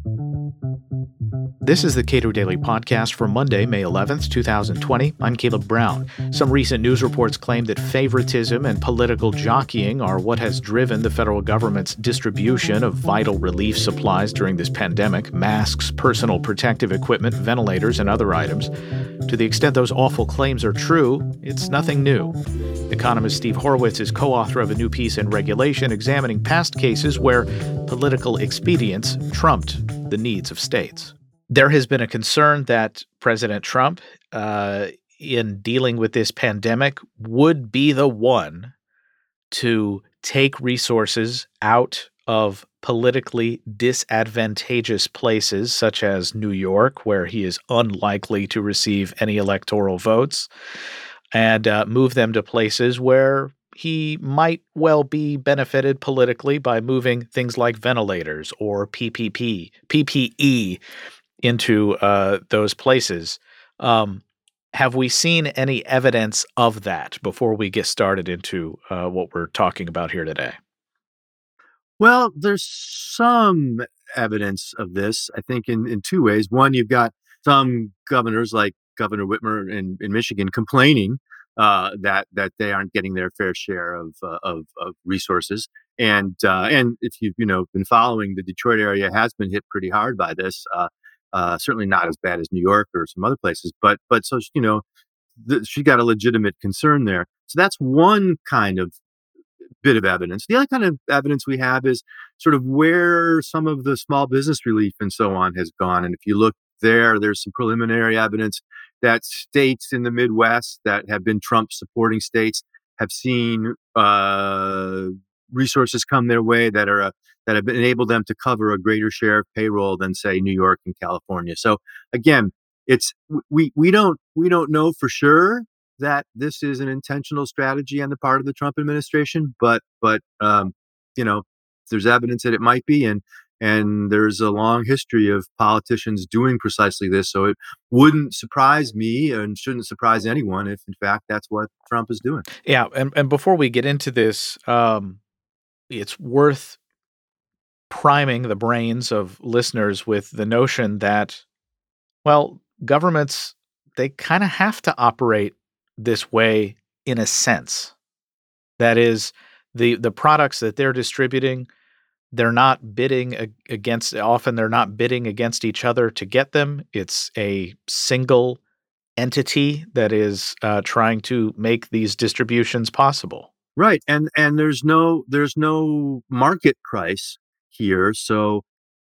This is the Cato Daily Podcast for Monday, May 11th, 2020. I'm Caleb Brown. Some recent news reports claim that favoritism and political jockeying are what has driven the federal government's distribution of vital relief supplies during this pandemic: masks, personal protective equipment, ventilators, and other items. To the extent those awful claims are true, it's nothing new. Economist Steve Horowitz is co-author of a new piece in Regulation examining past cases where political expedience trumped the needs of states. There has been a concern that President Trump, in dealing with this pandemic, would be the one to take resources out of politically disadvantageous places, such as New York, where he is unlikely to receive any electoral votes, and move them to places where he might well be benefited politically by moving things like ventilators or PPE into those places. Have we seen any evidence of that before we get started into what we're talking about here today? Well, there's some evidence of this, I think, in two ways. One, you've got some governors, like Governor Whitmer in Michigan, complaining that they aren't getting their fair share of resources. And if you've been following, the Detroit area has been hit pretty hard by this. Certainly not as bad as New York or some other places, but so she got a legitimate concern there. So that's one kind of bit of evidence. The other kind of evidence we have is sort of where some of the small business relief and so on has gone. And if you look there's some preliminary evidence that states in the Midwest that have been Trump supporting states have seen resources come their way that have enabled them to cover a greater share of payroll than, say, New York and California. So again, it's we don't know for sure that this is an intentional strategy on the part of the Trump administration, but there's evidence that it might be, and there's a long history of politicians doing precisely this. So it wouldn't surprise me and shouldn't surprise anyone if, in fact, that's what Trump is doing. Yeah, and before we get into this, it's worth priming the brains of listeners with the notion that, well, governments, they kind of have to operate this way in a sense. That is, the products that they're distributing, they're not bidding against each other to get them. It's a single entity that is trying to make these distributions possible. Right. And there's no market price here. So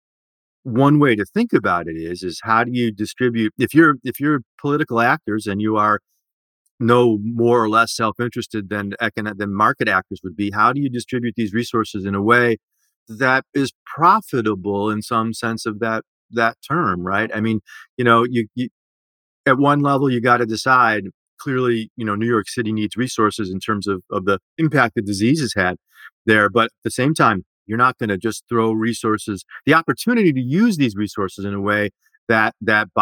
one way to think about it is how do you distribute, if you're political actors and you are no more or less self-interested than market actors would be, how do you distribute these resources in a way that is profitable in some sense of that term, right? I mean, you at one level, you got to decide clearly, New York City needs resources in terms of the impact the disease has had there. But at the same time, you're not going to just throw resources, the opportunity to use these resources in a way that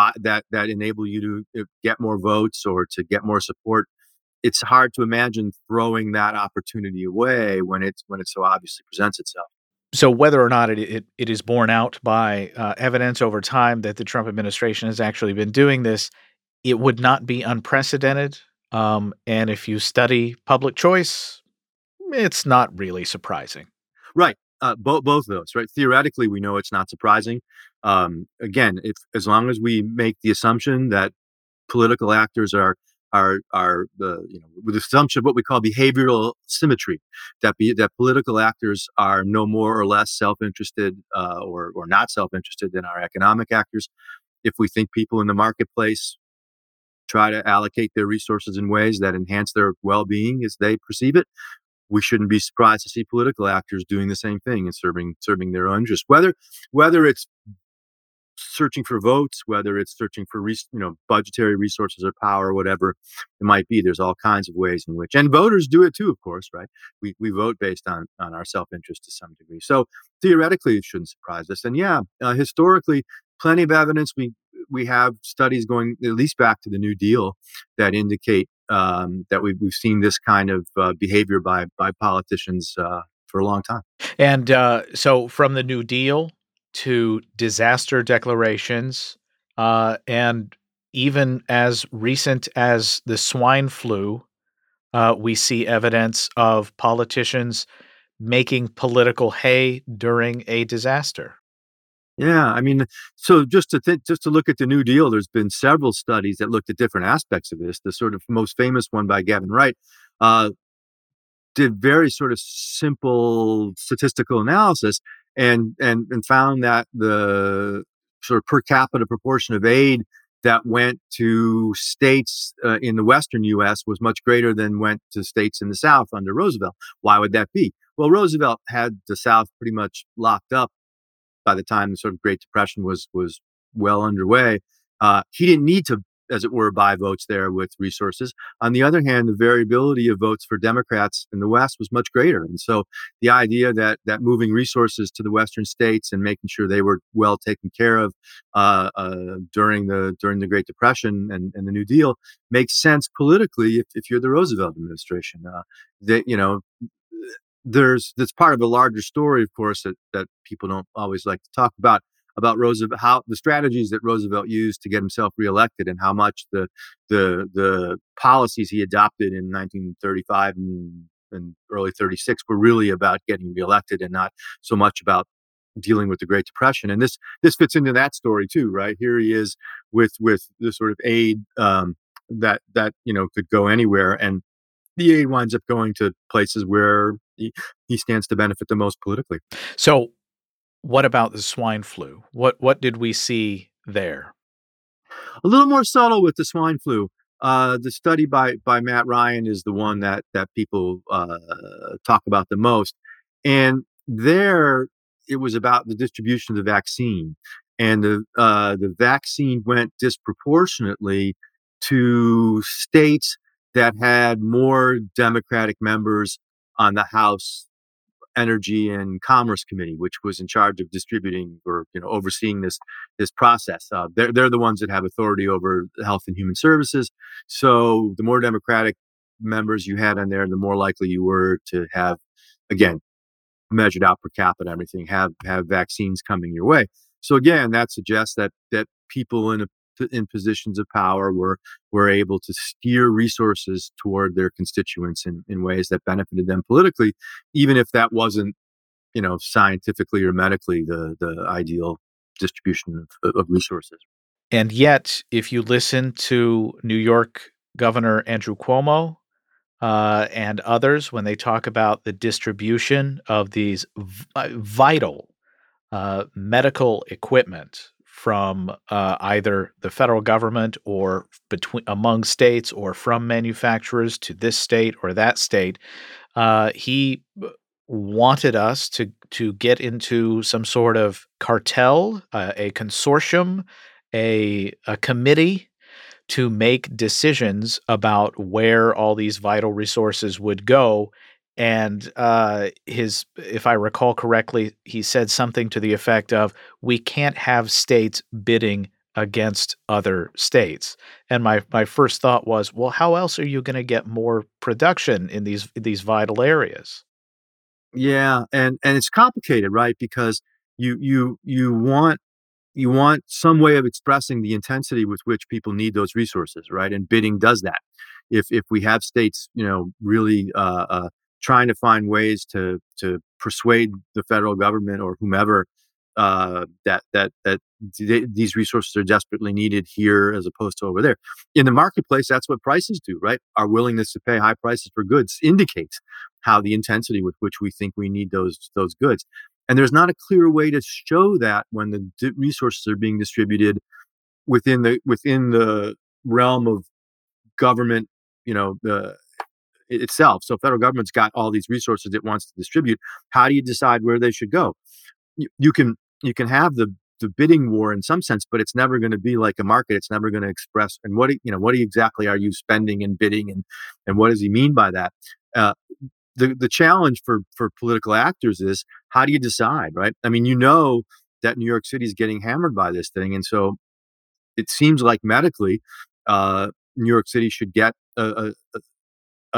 enable you to get more votes or to get more support. It's hard to imagine throwing that opportunity away when it so obviously presents itself. So whether or not it is borne out by evidence over time that the Trump administration has actually been doing this, it would not be unprecedented. And if you study public choice, it's not really surprising. Right. Both of those, right? Theoretically, we know it's not surprising. Again, as long as we make the assumption that political actors are with the assumption of what we call behavioral symmetry, that political actors are no more or less self-interested or not self-interested than our economic actors. If we think people in the marketplace try to allocate their resources in ways that enhance their well-being as they perceive it, we shouldn't be surprised to see political actors doing the same thing and serving their own interests. Whether it's searching for votes, whether it's searching for budgetary resources or power, whatever it might be, there's all kinds of ways in which, and voters do it too, of course, right? We vote based on our self-interest to some degree. So theoretically, it shouldn't surprise us. And historically, plenty of evidence. We have studies going at least back to the New Deal that indicate that we've seen this kind of behavior by politicians for a long time. And so from the New Deal, to disaster declarations, and even as recent as the swine flu, we see evidence of politicians making political hay during a disaster. Yeah, I mean, so just to look at the New Deal, there's been several studies that looked at different aspects of this. The sort of most famous one by Gavin Wright uh, did very sort of simple statistical analysis and found that the sort of per capita proportion of aid that went to states in the western U.S. was much greater than went to states in the South under Roosevelt. Why would that be? Well, Roosevelt had the South pretty much locked up by the time the sort of Great Depression was well underway. He didn't need to, as it were, buy votes there with resources. On the other hand, the variability of votes for Democrats in the West was much greater, and so the idea that moving resources to the Western states and making sure they were well taken care of during the Great Depression and the New Deal makes sense politically if you're the Roosevelt administration. That you know there's that's part of a larger story, of course, that people don't always like to talk about Roosevelt, how the strategies that Roosevelt used to get himself reelected, and how much the policies he adopted in 1935 and early 36 were really about getting reelected and not so much about dealing with the Great Depression. And this fits into that story too, right? Here he is with the sort of aid that could go anywhere, and the aid winds up going to places where he stands to benefit the most politically. So, what about the swine flu? What did we see there? A little more subtle with the swine flu. The study by Matt Ryan is the one that people talk about the most, and there it was about the distribution of the vaccine, and the vaccine went disproportionately to states that had more Democratic members on the House Energy and Commerce Committee, which was in charge of distributing or overseeing this process. They're the ones that have authority over health and human services. So the more Democratic members you had on there, the more likely you were to have, again, measured out per capita, everything, have vaccines coming your way. So again, that suggests that people in positions of power were able to steer resources toward their constituents in ways that benefited them politically, even if that wasn't scientifically or medically the ideal distribution of resources. And yet, if you listen to New York Governor Andrew Cuomo, and others, when they talk about the distribution of these vital medical equipment from either the federal government or between among states or from manufacturers to this state or that state, he wanted us to get into some sort of cartel, a consortium, a committee to make decisions about where all these vital resources would go. And if I recall correctly, he said something to the effect of, "We can't have states bidding against other states." And my first thought was, well, how else are you going to get more production in these vital areas? Yeah, and it's complicated, right? Because you want some way of expressing the intensity with which people need those resources, right? And bidding does that. If we have states, really trying to find ways to persuade the federal government or whomever that these resources are desperately needed here as opposed to over there. In the marketplace, that's what prices do, right? Our willingness to pay high prices for goods indicates how the intensity with which we think we need those goods. And there's not a clear way to show that when the resources are being distributed within the realm of government, the itself. So federal government's got all these resources it wants to distribute. How do you decide where they should go? You can have the bidding war in some sense, but it's never going to be like a market. It's never going to express. And what exactly are you spending and bidding, and what does he mean by that? Uh, the challenge for political actors is, how do you decide, right? I mean, that New York City is getting hammered by this thing, and so it seems like medically, New York City should get a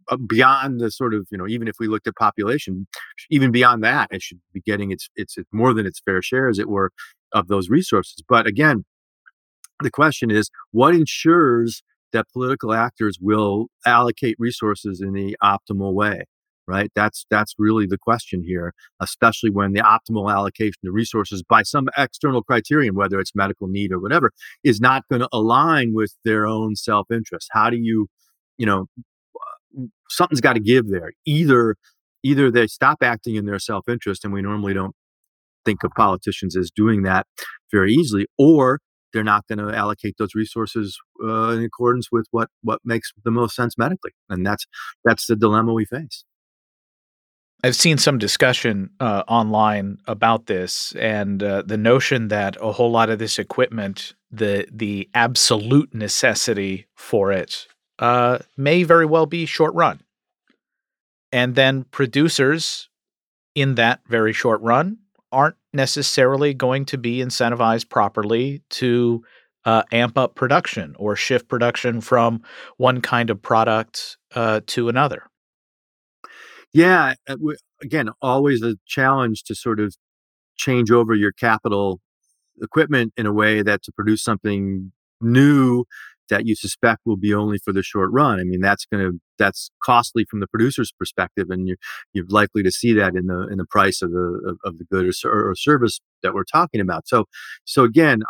beyond the sort of, even if we looked at population, even beyond that, it should be getting its more than its fair share, as it were, of those resources. But again, the question is, what ensures that political actors will allocate resources in the optimal way, right? That's really the question here, especially when the optimal allocation of resources by some external criterion, whether it's medical need or whatever, is not going to align with their own self-interest. How do you know, something's got to give there. Either they stop acting in their self-interest, and we normally don't think of politicians as doing that very easily, or they're not going to allocate those resources in accordance with what makes the most sense medically. And that's the dilemma we face. I've seen some discussion online about this, and the notion that a whole lot of this equipment, the absolute necessity for it, may very well be short run. And then producers in that very short run aren't necessarily going to be incentivized properly to amp up production or shift production from one kind of product to another. Yeah. Again, always a challenge to sort of change over your capital equipment in a way that to produce something new that you suspect will be only for the short run. I mean, that's costly from the producer's perspective, and you're likely to see that in the price of the good or service that we're talking about. So again,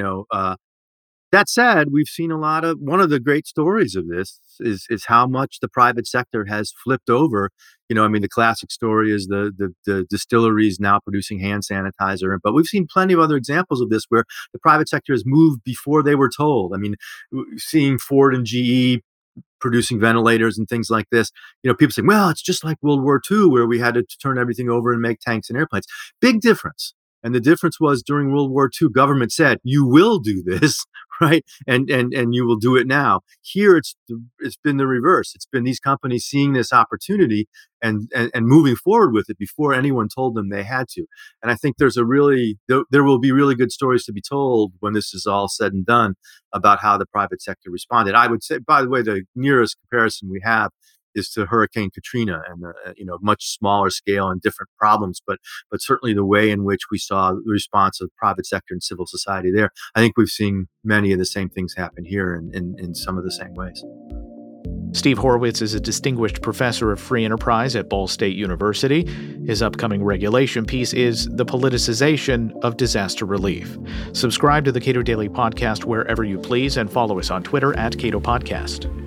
that said, we've seen one of the great stories of this is how much the private sector has flipped over. The classic story is the distilleries now producing hand sanitizer, but we've seen plenty of other examples of this where the private sector has moved before they were told. I mean, seeing Ford and GE producing ventilators and things like this, people say, well, it's just like World War II where we had to turn everything over and make tanks and airplanes. Big difference. And the difference was during World War II, government said, you will do this, right? And you will do it now. Here, it's been the reverse. It's been these companies seeing this opportunity and moving forward with it before anyone told them they had to. And I think there will be really good stories to be told when this is all said and done about how the private sector responded. I would say, by the way, the nearest comparison we have is to Hurricane Katrina, and much smaller scale and different problems, but certainly the way in which we saw the response of private sector and civil society there. I think we've seen many of the same things happen here in some of the same ways. Steve Horwitz is a distinguished professor of free enterprise at Ball State University. His upcoming regulation piece is The Politicization of Disaster Relief. Subscribe to the Cato Daily Podcast wherever you please, and follow us on Twitter @CatoPodcast.